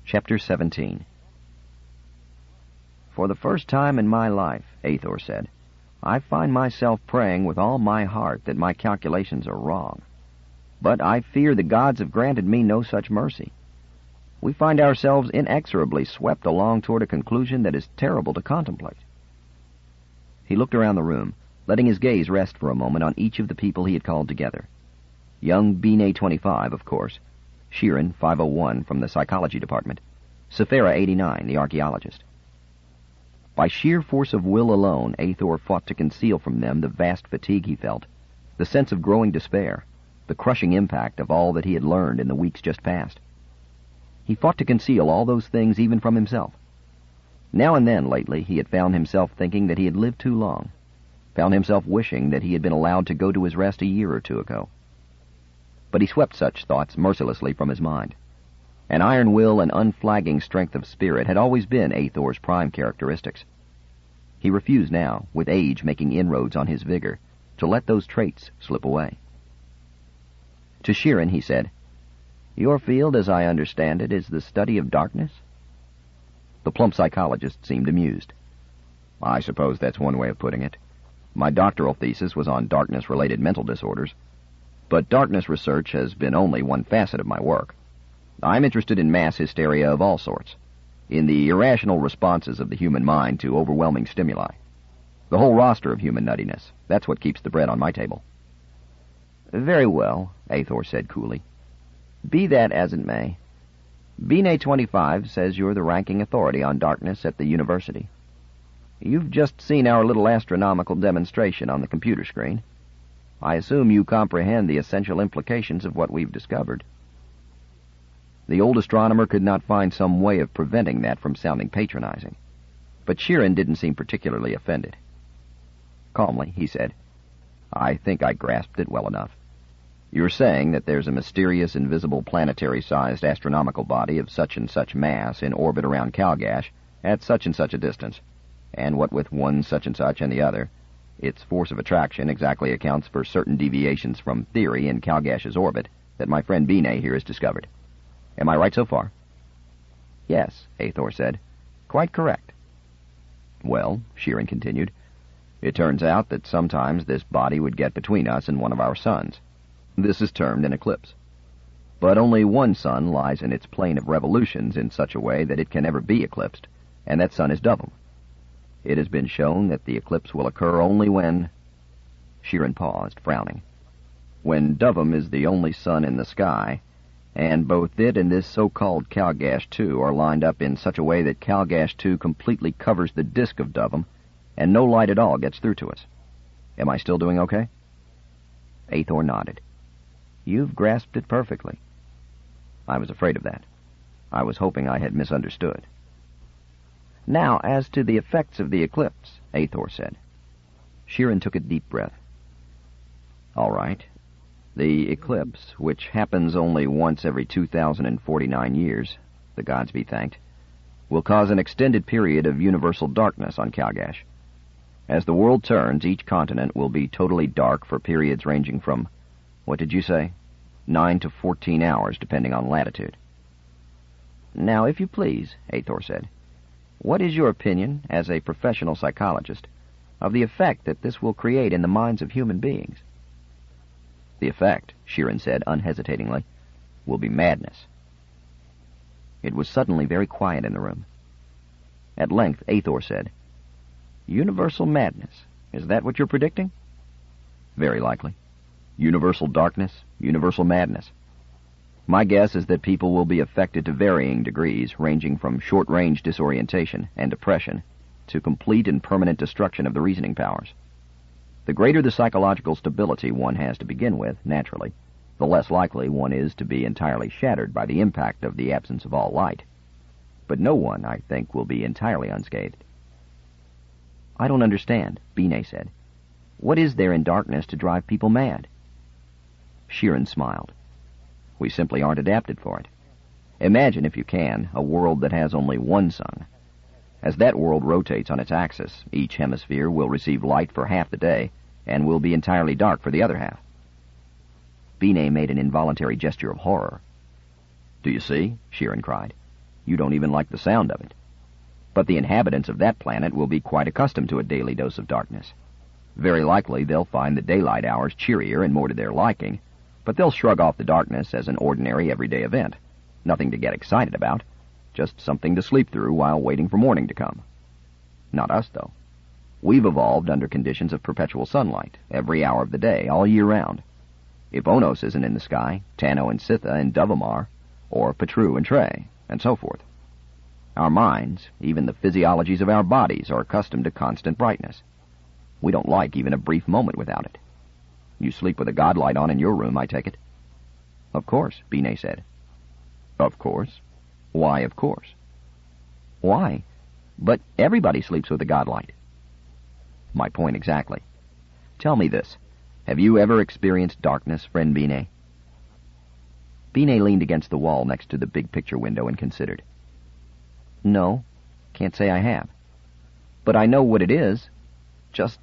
Chapter 17. For the first time in my life, Athor said, I find myself praying with all my heart that my calculations are wrong. But I fear the gods have granted me no such mercy. We find ourselves inexorably swept along toward a conclusion that is terrible to contemplate. He looked around the room, letting his gaze rest for a moment on each of the people he had called together. Young Binet 25, of course, Sheeran 501 from the psychology department, Sephira 89, the archaeologist. By sheer force of will alone, Athor fought to conceal from them the vast fatigue he felt, the sense of growing despair, the crushing impact of all that he had learned in the weeks just past. He fought to conceal all those things even from himself. Now and then, lately, he had found himself thinking that he had lived too long, found himself wishing that he had been allowed to go to his rest a year or two ago. But he swept such thoughts mercilessly from his mind. An iron will and unflagging strength of spirit had always been Athor's prime characteristics. He refused now, with age making inroads on his vigor, to let those traits slip away. To Sheeran he said, Your field, as I understand it, is the study of darkness? The plump psychologist seemed amused. I suppose that's one way of putting it. My doctoral thesis was on darkness-related mental disorders. But darkness research has been only one facet of my work. I'm interested in mass hysteria of all sorts, in the irrational responses of the human mind to overwhelming stimuli. The whole roster of human nuttiness. That's what keeps the bread on my table. Very well, Athor said coolly. Be that as it may. Binet 25 says you're the ranking authority on darkness at the university. You've just seen our little astronomical demonstration on the computer screen. I assume you comprehend the essential implications of what we've discovered. The old astronomer could not find some way of preventing that from sounding patronizing, but Sheeran didn't seem particularly offended. Calmly, he said, I think I grasped it well enough. You're saying that there's a mysterious, invisible, planetary-sized astronomical body of such and such mass in orbit around Calgash at such and such a distance, and what with one such and such and the other, its force of attraction exactly accounts for certain deviations from theory in Calgash's orbit that my friend Binet here has discovered. Am I right so far? Yes, Athor said. Quite correct. Well, Sheeran continued, it turns out that sometimes this body would get between us and one of our suns. This is termed an eclipse. But only one sun lies in its plane of revolutions in such a way that it can never be eclipsed, and that sun is Dovum. It has been shown that the eclipse will occur only when... Sheeran paused, frowning. When Dovum is the only sun in the sky, and both it and this so-called Calgash 2 are lined up in such a way that Calgash 2 completely covers the disk of Dovum, and no light at all gets through to us. Am I still doing okay? Athor nodded. You've grasped it perfectly. I was afraid of that. I was hoping I had misunderstood. Now, as to the effects of the eclipse, Athor said. Sheeran took a deep breath. All right. The eclipse, which happens only once every 2,049 years, the gods be thanked, will cause an extended period of universal darkness on Calgash. As the world turns, each continent will be totally dark for periods ranging from, what did you say? 9 to 14 hours, depending on latitude. Now, if you please, Athor said, what is your opinion, as a professional psychologist, of the effect that this will create in the minds of human beings? The effect, Sheeran said unhesitatingly, will be madness. It was suddenly very quiet in the room. At length, Athor said, Universal madness. Is that what you're predicting? Very likely. Universal darkness, universal madness. My guess is that people will be affected to varying degrees, ranging from short-range disorientation and depression to complete and permanent destruction of the reasoning powers. The greater the psychological stability one has to begin with, naturally, the less likely one is to be entirely shattered by the impact of the absence of all light. But no one, I think, will be entirely unscathed. I don't understand, Binet said. What is there in darkness to drive people mad? Sheeran smiled. We simply aren't adapted for it. Imagine, if you can, a world that has only one sun. As that world rotates on its axis, each hemisphere will receive light for half the day, and will be entirely dark for the other half. Binet made an involuntary gesture of horror. Do you see? Sheeran cried. You don't even like the sound of it. But the inhabitants of that planet will be quite accustomed to a daily dose of darkness. Very likely they'll find the daylight hours cheerier and more to their liking, but they'll shrug off the darkness as an ordinary everyday event. Nothing to get excited about, just something to sleep through while waiting for morning to come. Not us, though. We've evolved under conditions of perpetual sunlight, every hour of the day, all year round. If Onos isn't in the sky, Tano and Sitha and Duvum are, or Petru and Trey, and so forth. Our minds, even the physiologies of our bodies, are accustomed to constant brightness. We don't like even a brief moment without it. You sleep with a godlight on in your room, I take it? Of course, Binet said. Of course? Why, of course? Why? But everybody sleeps with a godlight. My point exactly. Tell me this. Have you ever experienced darkness, friend Binet? Binet leaned against the wall next to the big picture window and considered. No, can't say I have. But I know what it is. Just,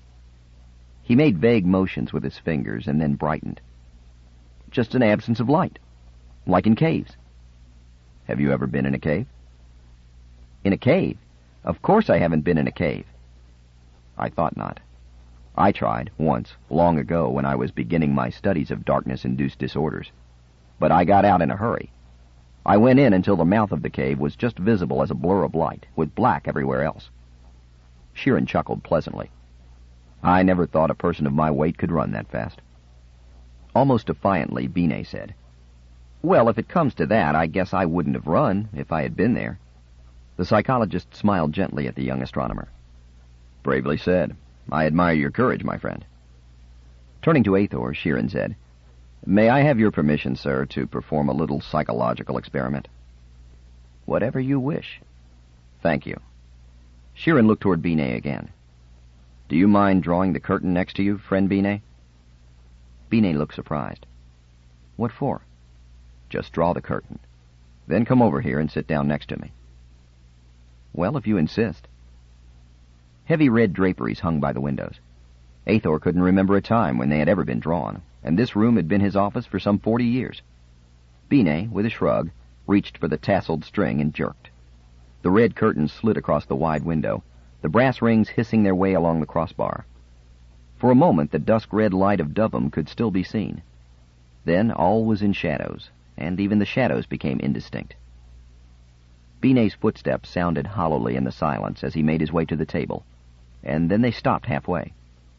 He made vague motions with his fingers and then brightened. Just an absence of light, like in caves. Have you ever been in a cave? In a cave? Of course I haven't been in a cave. I thought not. I tried, once, long ago, when I was beginning my studies of darkness-induced disorders. But I got out in a hurry. I went in until the mouth of the cave was just visible as a blur of light, with black everywhere else. Sheeran chuckled pleasantly. I never thought a person of my weight could run that fast. Almost defiantly, Binet said, Well, if it comes to that, I guess I wouldn't have run if I had been there. The psychologist smiled gently at the young astronomer. Bravely said. I admire your courage, my friend. Turning to Aethor, Sheeran said, May I have your permission, sir, to perform a little psychological experiment? Whatever you wish. Thank you. Sheeran looked toward Binet again. Do you mind drawing the curtain next to you, friend Binet? Binet looked surprised. What for? Just draw the curtain. Then come over here and sit down next to me. Well, if you insist. Heavy red draperies hung by the windows. Aethor couldn't remember a time when they had ever been drawn, and this room had been his office for some 40 years. Binet, with a shrug, reached for the tasseled string and jerked. The red curtain slid across the wide window, the brass rings hissing their way along the crossbar. For a moment the dusk-red light of Duvum could still be seen. Then all was in shadows, and even the shadows became indistinct. Binet's footsteps sounded hollowly in the silence as he made his way to the table, and then they stopped halfway.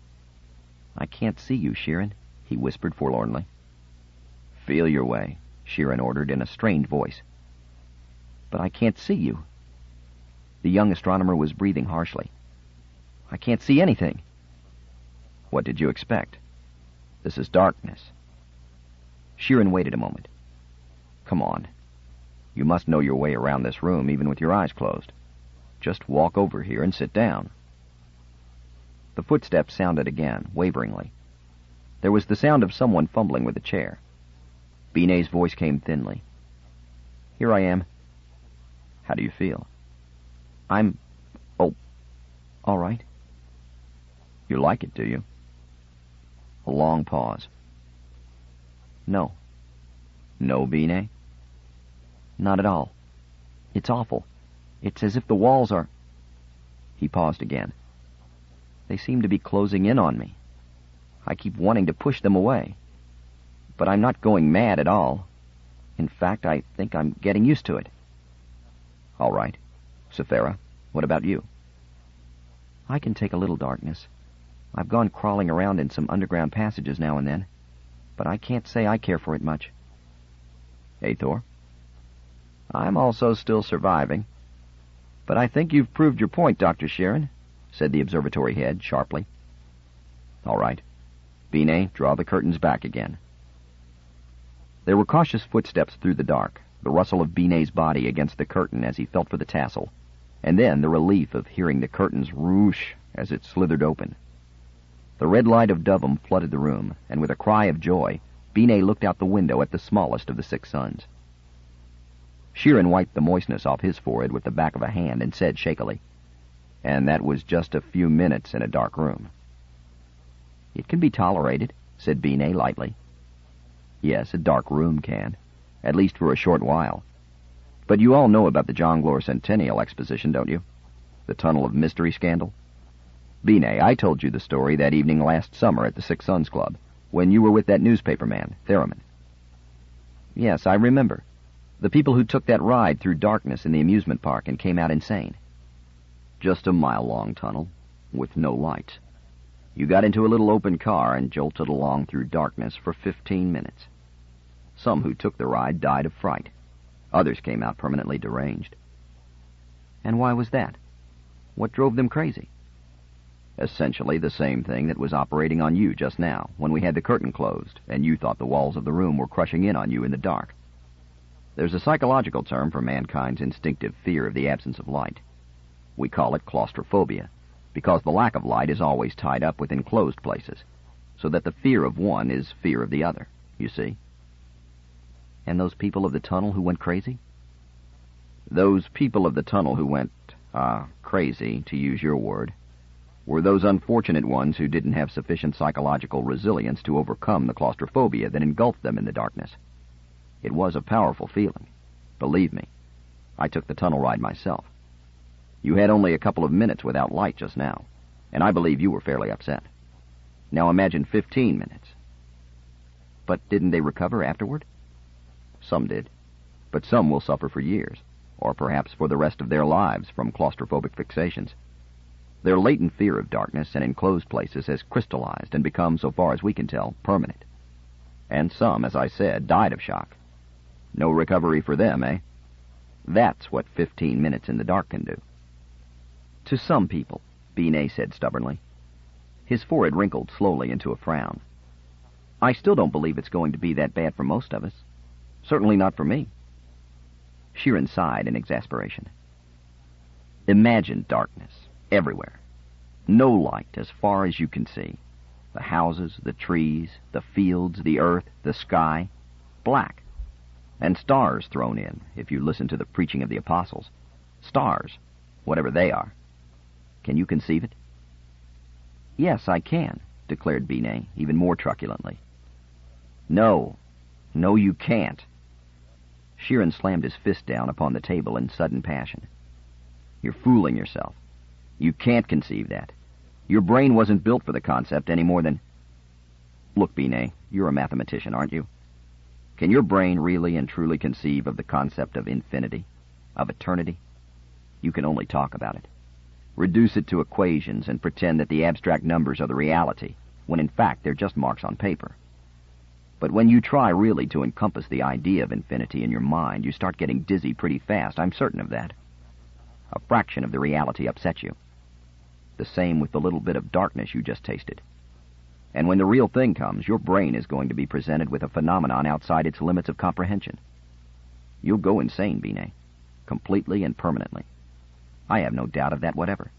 I can't see you, Sheeran, he whispered forlornly. Feel your way, Sheeran ordered in a strained voice. But I can't see you. The young astronomer was breathing harshly. I can't see anything. What did you expect? This is darkness. Sheeran waited a moment. Come on. You must know your way around this room even with your eyes closed. Just walk over here and sit down. The footsteps sounded again, waveringly. There was the sound of someone fumbling with a chair. Binet's voice came thinly. Here I am. How do you feel? All right. You like it, do you? A long pause. No. No, Binet? Not at all. It's awful. It's as if the walls are... He paused again. They seem to be closing in on me. I keep wanting to push them away. But I'm not going mad at all. In fact, I think I'm getting used to it. All right. Sephira, what about you? I can take a little darkness. I've gone crawling around in some underground passages now and then, but I can't say I care for it much. Aethor? I'm also still surviving. But I think you've proved your point, Dr. Sheeran, said the observatory head sharply. All right. Binet, draw the curtains back again. There were cautious footsteps through the dark, the rustle of Binet's body against the curtain as he felt for the tassel, and then the relief of hearing the curtains whoosh as it slithered open. The red light of Duvum flooded the room, and with a cry of joy, Binet looked out the window at the smallest of the 6 suns. Sheeran wiped the moistness off his forehead with the back of a hand and said shakily, And that was just a few minutes in a dark room. It can be tolerated, said Binet lightly. Yes, a dark room can, at least for a short while. But you all know about the John Glore Centennial Exposition, don't you? The Tunnel of Mystery scandal? Binet, I told you the story that evening last summer at the Six Sons Club, when you were with that newspaper man, Theremin. Yes, I remember. The people who took that ride through darkness in the amusement park and came out insane. Just a mile-long tunnel, with no lights. You got into a little open car and jolted along through darkness for 15 minutes. Some who took the ride died of fright. Others came out permanently deranged. And why was that? What drove them crazy? Essentially the same thing that was operating on you just now, when we had the curtain closed, and you thought the walls of the room were crushing in on you in the dark. There's a psychological term for mankind's instinctive fear of the absence of light. We call it claustrophobia, because the lack of light is always tied up with enclosed places, so that the fear of one is fear of the other, you see. And those people of the tunnel who went crazy? Those people of the tunnel who went, crazy, to use your word, were those unfortunate ones who didn't have sufficient psychological resilience to overcome the claustrophobia that engulfed them in the darkness. It was a powerful feeling. Believe me, I took the tunnel ride myself. You had only a couple of minutes without light just now, and I believe you were fairly upset. Now imagine 15 minutes. But didn't they recover afterward? Some did, but some will suffer for years, or perhaps for the rest of their lives from claustrophobic fixations. Their latent fear of darkness and enclosed places has crystallized and become, so far as we can tell, permanent. And some, as I said, died of shock. No recovery for them, eh? That's what 15 minutes in the dark can do. To some people, Binet said stubbornly. His forehead wrinkled slowly into a frown. I still don't believe it's going to be that bad for most of us. Certainly not for me. Sheeran sighed in exasperation. Imagine darkness, everywhere. No light as far as you can see. The houses, the trees, the fields, the earth, the sky, black. And stars thrown in, if you listen to the preaching of the apostles. Stars, whatever they are. Can you conceive it? Yes, I can, declared Binet, even more truculently. No, you can't. Sheeran slammed his fist down upon the table in sudden passion. You're fooling yourself. You can't conceive that. Your brain wasn't built for the concept any more than... Look, Binet, you're a mathematician, aren't you? Can your brain really and truly conceive of the concept of infinity, of eternity? You can only talk about it. Reduce it to equations and pretend that the abstract numbers are the reality, when in fact they're just marks on paper. But when you try really to encompass the idea of infinity in your mind, you start getting dizzy pretty fast, I'm certain of that. A fraction of the reality upsets you. The same with the little bit of darkness you just tasted. And when the real thing comes, your brain is going to be presented with a phenomenon outside its limits of comprehension. You'll go insane, Binet, completely and permanently. I have no doubt of that whatever.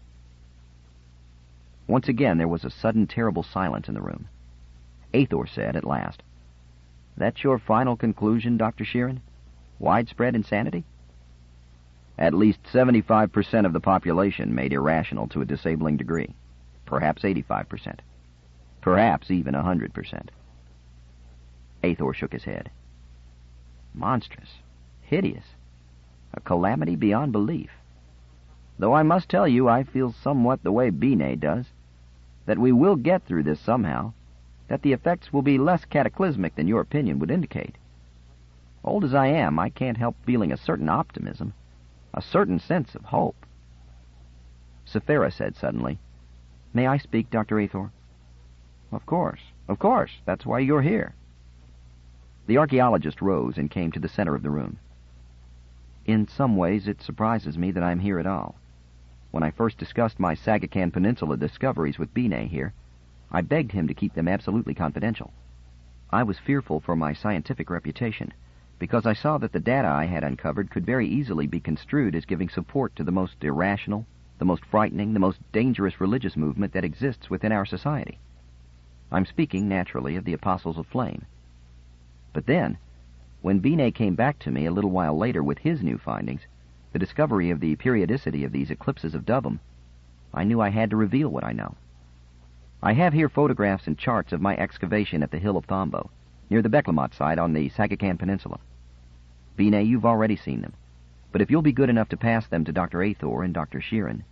Once again there was a sudden terrible silence in the room. Athor said at last, That's your final conclusion, Dr. Sheeran? Widespread insanity? At least 75% of the population made irrational to a disabling degree. Perhaps 85%. Perhaps even 100%. Athor shook his head. Monstrous. Hideous. A calamity beyond belief. Though I must tell you I feel somewhat the way Binet does, that we will get through this somehow, that the effects will be less cataclysmic than your opinion would indicate. Old as I am, I can't help feeling a certain optimism, a certain sense of hope. Sephira said suddenly, May I speak, Dr. Athor? Of course, that's why you're here. The archaeologist rose and came to the center of the room. In some ways, it surprises me that I'm here at all. When I first discussed my Sagachan Peninsula discoveries with Binet here, I begged him to keep them absolutely confidential. I was fearful for my scientific reputation, because I saw that the data I had uncovered could very easily be construed as giving support to the most irrational, the most frightening, the most dangerous religious movement that exists within our society. I'm speaking, naturally, of the Apostles of Flame. But then, when Binet came back to me a little while later with his new findings, the discovery of the periodicity of these eclipses of Dubhem, I knew I had to reveal what I know. I have here photographs and charts of my excavation at the Hill of Thombo, near the Beklemot site on the Sagachan Peninsula. Binet, you've already seen them. but if you'll be good enough to pass them to Dr. Athor and Dr. Sheeran."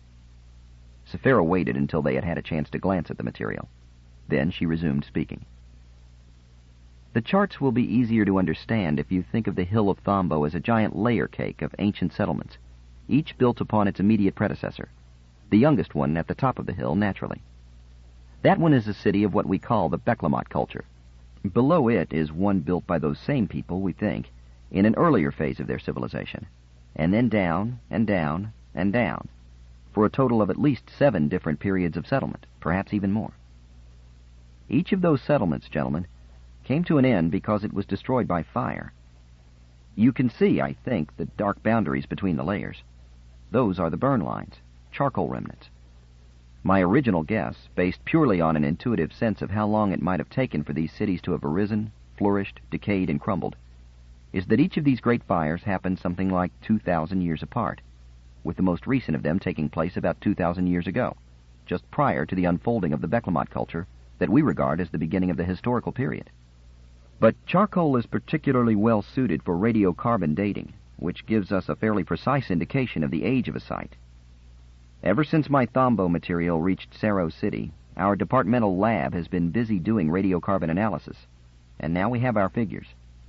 Sephira waited until they had had a chance to glance at the material. Then she resumed speaking. "The charts will be easier to understand if you think of the Hill of Thombo as a giant layer cake of ancient settlements, each built upon its immediate predecessor, the youngest one at the top of the hill, naturally. That one is a city of what we call the Beklamot culture. Below it is one built by those same people, we think, in an earlier phase of their civilization, and then down and down and down, for a total of at least 7 different periods of settlement, perhaps even more. Each of those settlements, gentlemen, came to an end because it was destroyed by fire. You can see, I think, the dark boundaries between the layers. Those are the burn lines, charcoal remnants. My original guess, based purely on an intuitive sense of how long it might have taken for these cities to have arisen, flourished, decayed, and crumbled, is that each of these great fires happened something like 2,000 years apart, with the most recent of them taking place about 2,000 years ago, just prior to the unfolding of the Beklamot culture that we regard as the beginning of the historical period. But charcoal is particularly well suited for radiocarbon dating, which gives us a fairly precise indication of the age of a site. Ever since my Thombo material reached Saro City, our departmental lab has been busy doing radiocarbon analysis, and now we have our figures.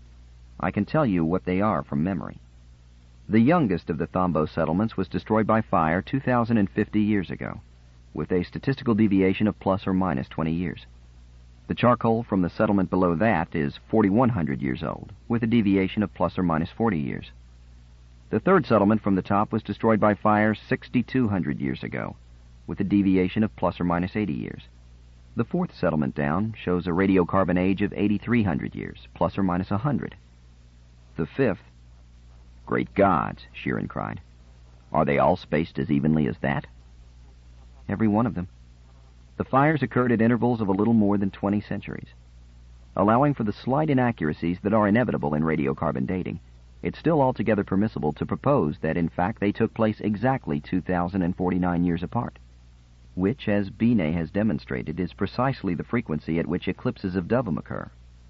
I can tell you what they are from memory. The youngest of the Thombo settlements was destroyed by fire 2,050 years ago, with a statistical deviation of plus or minus 20 years. The charcoal from the settlement below that is 4,100 years old, with a deviation of plus or minus 40 years. The third settlement from the top was destroyed by fire 6,200 years ago, with a deviation of plus or minus 80 years. The fourth settlement down shows a radiocarbon age of 8,300 years, plus or minus 100. The fifth... "Great gods," Sheeran cried. "Are they all spaced as evenly as that?" "Every one of them. The fires occurred at intervals of a little more than 20 centuries. Allowing for the slight inaccuracies that are inevitable in radiocarbon dating, it's still altogether permissible to propose that, in fact, they took place exactly 2,049 years apart, which, as Binet has demonstrated, is precisely the frequency at which eclipses of Duvum occur.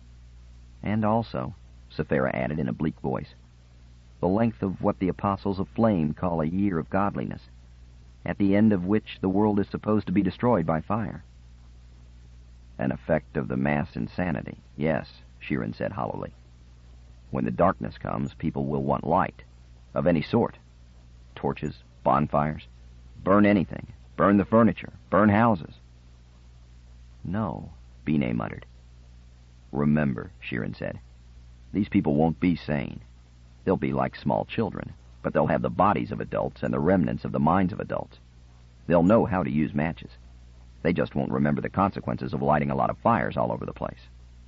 And also," Sephira added in a bleak voice, "the length of what the Apostles of Flame call a year of godliness, at the end of which the world is supposed to be destroyed by fire." "An effect of the mass insanity, yes," Sheeran said hollowly. "When the darkness comes, people will want light, of any sort. Torches, bonfires, burn anything, burn the furniture, burn houses." "No," Binet muttered. "Remember," Sheeran said, "these people won't be sane. They'll be like small children, but they'll have the bodies of adults and the remnants of the minds of adults. They'll know how to use matches. They just won't remember the consequences of lighting a lot of fires all over the place."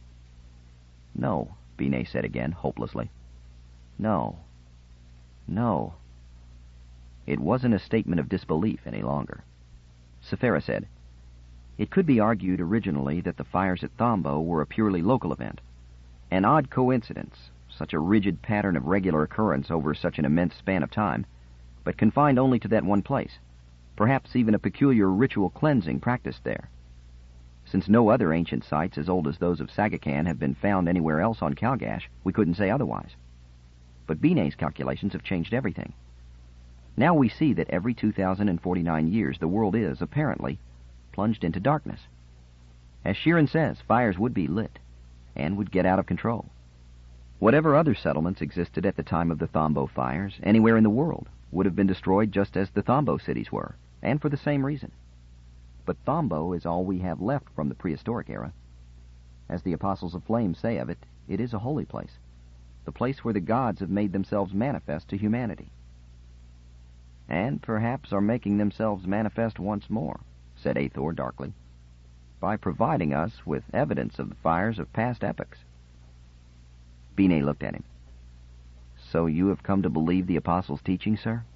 "No," Binet said again, hopelessly. "No. No." It wasn't a statement of disbelief any longer. Sephira said, "It could be argued originally that the fires at Thombo were a purely local event, an odd coincidence, such a rigid pattern of regular occurrence over such an immense span of time, but confined only to that one place, perhaps even a peculiar ritual cleansing practiced there. Since no other ancient sites as old as those of Sagacan have been found anywhere else on Calgash, we couldn't say otherwise. But Binet's calculations have changed everything. Now we see that every 2,049 years the world is, apparently, plunged into darkness. As Sheeran says, fires would be lit, and would get out of control. Whatever other settlements existed at the time of the Thombo fires, anywhere in the world, would have been destroyed just as the Thombo cities were, and for the same reason. But Thombo is all we have left from the prehistoric era. As the Apostles of Flame say of it, it is a holy place, the place where the gods have made themselves manifest to humanity." "And perhaps are making themselves manifest once more," said Athor darkly, "by providing us with evidence of the fires of past epochs." Binet looked at him. "So you have come to believe the Apostles' teaching, sir?"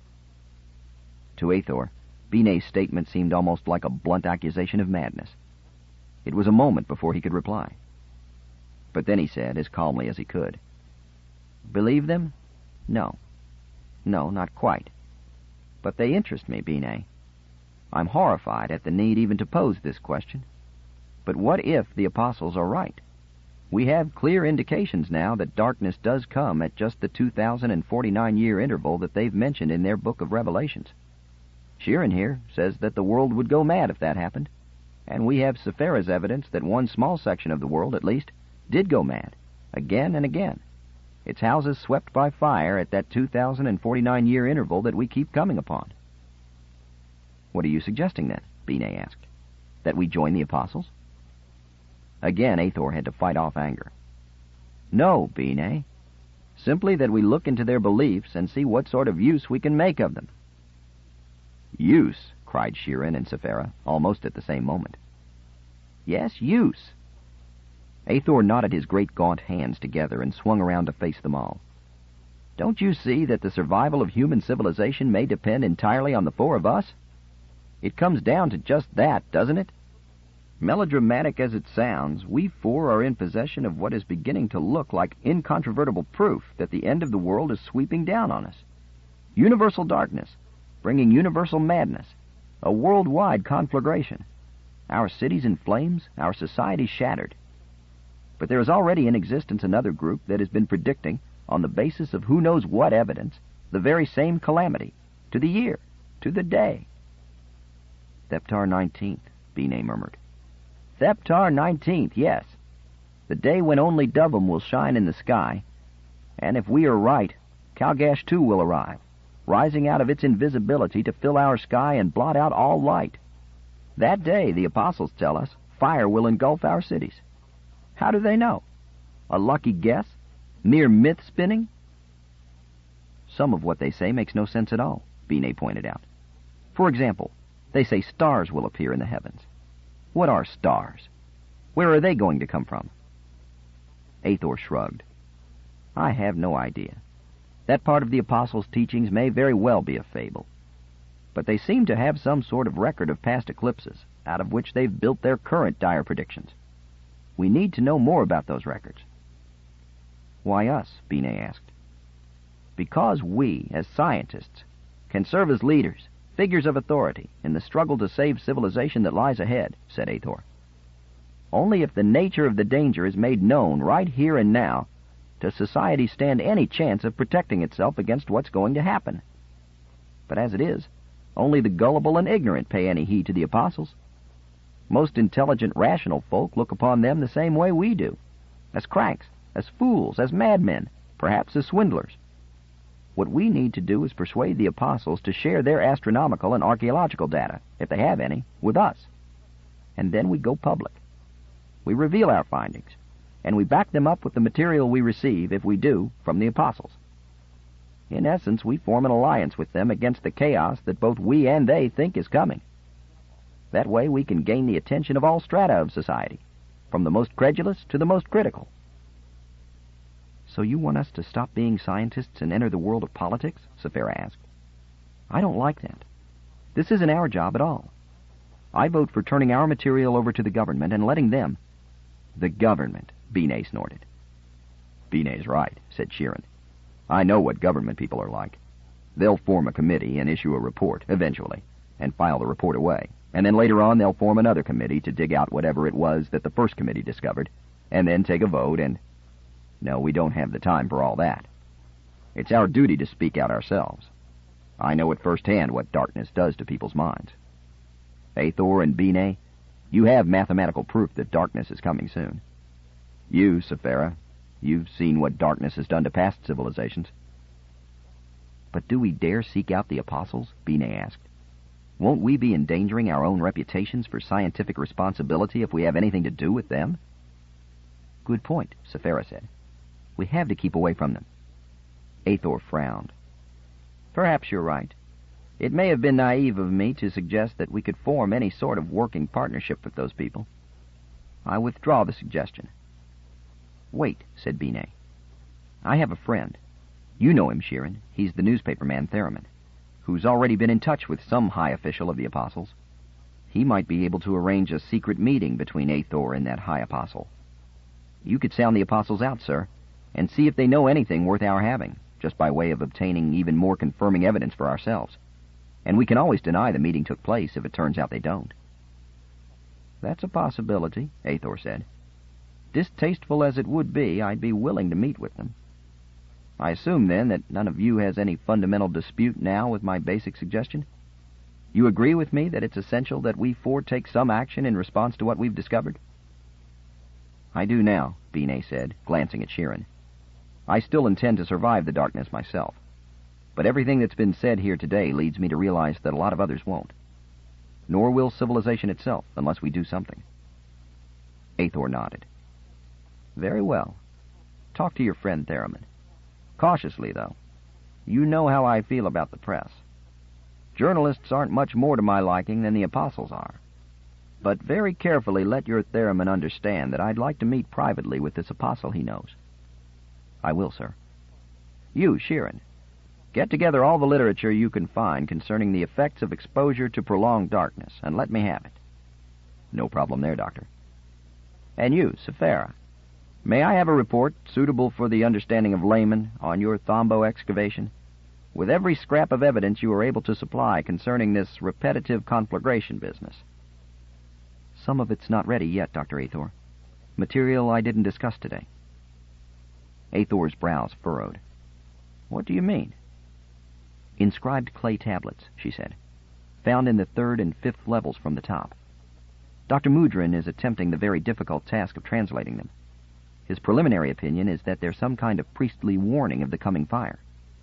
To Athor, Binet's statement seemed almost like a blunt accusation of madness. It was a moment before he could reply. But then he said, as calmly as he could, "Believe them? No. No, not quite. But they interest me, Binet. I'm horrified at the need even to pose this question. But what if the Apostles are right? We have clear indications now that darkness does come at just the 2049-year interval that they've mentioned in their book of Revelations. Sheeran here says that the world would go mad if that happened, and we have Sephira's evidence that one small section of the world, at least, did go mad, again and again. Its houses swept by fire at that 2049-year interval that we keep coming upon. What are you suggesting, then? Binet asked. That we join the apostles? Again, Athor had to fight off anger. No, Binet. Simply that we look into their beliefs and see what sort of use we can make of them. Use, cried Sheeran and Sephira, almost at the same moment. Yes, use. Athor knotted his great gaunt hands together and swung around to face them all. Don't you see that the survival of human civilization may depend entirely on the four of us? It comes down to just that, doesn't it? Melodramatic as it sounds, we four are in possession of what is beginning to look like incontrovertible proof that the end of the world is sweeping down on us. Universal darkness, bringing universal madness, a worldwide conflagration. Our cities in flames, our society shattered. But there is already in existence another group that has been predicting, on the basis of who knows what evidence, the very same calamity, to the year, to the day. Theptar 19th, Binet murmured. Theptar 19th, yes. The day when only Duvum will shine in the sky. And if we are right, Calgash too will arrive, rising out of its invisibility to fill our sky and blot out all light. That day, the apostles tell us, fire will engulf our cities. How do they know? A lucky guess? Mere myth-spinning? Some of what they say makes no sense at all, Binet pointed out. For example, they say stars will appear in the heavens. What are stars? Where are they going to come from? Athor shrugged. I have no idea. That part of the apostles' teachings may very well be a fable. But they seem to have some sort of record of past eclipses, out of which they've built their current dire predictions. We need to know more about those records. Why us? Binet asked. Because we, as scientists, can serve as leaders, figures of authority, in the struggle to save civilization that lies ahead, said Athor. Only if the nature of the danger is made known right here and now does society stand any chance of protecting itself against what's going to happen. But as it is, only the gullible and ignorant pay any heed to the apostles. Most intelligent, rational folk look upon them the same way we do, as cranks, as fools, as madmen, perhaps as swindlers. What we need to do is persuade the apostles to share their astronomical and archaeological data, if they have any, with us. And then we go public. We reveal our findings, and we back them up with the material we receive, if we do, from the apostles. In essence, we form an alliance with them against the chaos that both we and they think is coming. That way we can gain the attention of all strata of society, from the most credulous to the most critical. So you want us to stop being scientists and enter the world of politics? Sephira asked. I don't like that. This isn't our job at all. I vote for turning our material over to the government and letting them... The government, Binet snorted. Binet's right, said Sheeran. I know what government people are like. They'll form a committee and issue a report, eventually, and file the report away. And then later on they'll form another committee to dig out whatever it was that the first committee discovered, and then take a vote and... No, we don't have the time for all that. It's our duty to speak out ourselves. I know at first hand what darkness does to people's minds. Athor and Binet, you have mathematical proof that darkness is coming soon. You, Sephira, you've seen what darkness has done to past civilizations. But do we dare seek out the apostles? Binet asked. Won't we be endangering our own reputations for scientific responsibility if we have anything to do with them? Good point, Sephira said. We have to keep away from them. Athor frowned. Perhaps you're right. It may have been naive of me to suggest that we could form any sort of working partnership with those people. I withdraw the suggestion. Wait, said Binet. I have a friend. You know him, Sheeran. He's the newspaperman Theremin, who's already been in touch with some high official of the apostles. He might be able to arrange a secret meeting between Athor and that high apostle. You could sound the apostles out, sir, and see if they know anything worth our having, just by way of obtaining even more confirming evidence for ourselves. And we can always deny the meeting took place if it turns out they don't. That's a possibility, Athor said. Distasteful as it would be, I'd be willing to meet with them. I assume, then, that none of you has any fundamental dispute now with my basic suggestion? You agree with me that it's essential that we four take some action in response to what we've discovered? I do now, Binet said, glancing at Sheeran. I still intend to survive the darkness myself. But everything that's been said here today leads me to realize that a lot of others won't. Nor will civilization itself, unless we do something. Aethor nodded. Very well. Talk to your friend Theremin. Cautiously, though. You know how I feel about the press. Journalists aren't much more to my liking than the apostles are. But very carefully let your Theremin understand that I'd like to meet privately with this apostle he knows. I will, sir. You, Sheeran, get together all the literature you can find concerning the effects of exposure to prolonged darkness, and let me have it. No problem there, Doctor. And you, Sephara, may I have a report, suitable for the understanding of laymen, on your Thombo excavation, with every scrap of evidence you are able to supply concerning this repetitive conflagration business? Some of it's not ready yet, Dr. Aethor. Material I didn't discuss today. Aethor's brows furrowed. What do you mean? Inscribed clay tablets, she said, found in the 3rd and 5th levels from the top. Dr. Mudrin is attempting the very difficult task of translating them. His preliminary opinion is that they're some kind of priestly warning of the coming fire.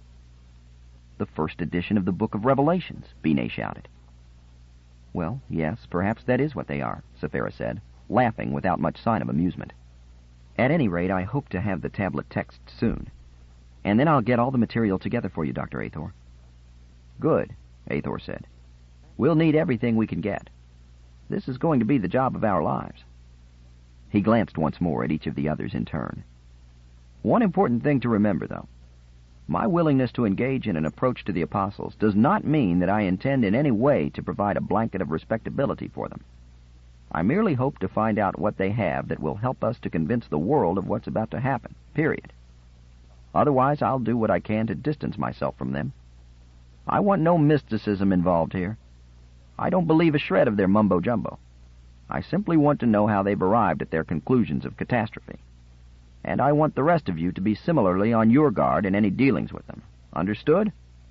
The first edition of the Book of Revelations, Binet shouted. Well, yes, perhaps that is what they are, Sephara said, laughing without much sign of amusement. At any rate, I hope to have the tablet text soon. And then I'll get all the material together for you, Dr. Aethor. Good, Aethor said. We'll need everything we can get. This is going to be the job of our lives. He glanced once more at each of the others in turn. One important thing to remember, though. My willingness to engage in an approach to the apostles does not mean that I intend in any way to provide a blanket of respectability for them. I merely hope to find out what they have that will help us to convince the world of what's about to happen, period. Otherwise, I'll do what I can to distance myself from them. I want no mysticism involved here. I don't believe a shred of their mumbo-jumbo. I simply want to know how they've arrived at their conclusions of catastrophe. And I want the rest of you to be similarly on your guard in any dealings with them. Understood?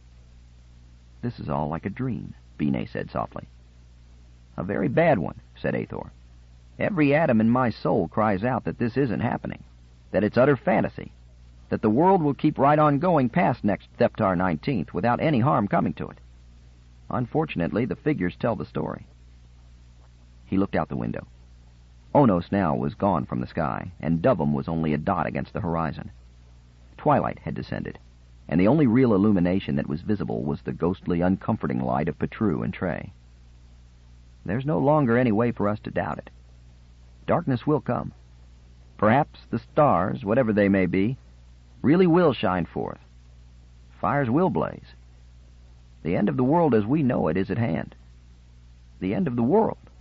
This is all like a dream, Binet said softly. A very bad one, said Aethor. Every atom in my soul cries out that this isn't happening, that it's utter fantasy, that the world will keep right on going past next Theptar 19th without any harm coming to it. Unfortunately, the figures tell the story. He looked out the window. Onos now was gone from the sky, and Duvum was only a dot against the horizon. Twilight had descended, and the only real illumination that was visible was the ghostly, uncomforting light of Petru and Trey. There's no longer any way for us to doubt it. Darkness will come. Perhaps the stars, whatever they may be, really will shine forth. Fires will blaze. The end of the world as we know it is at hand. The end of the world.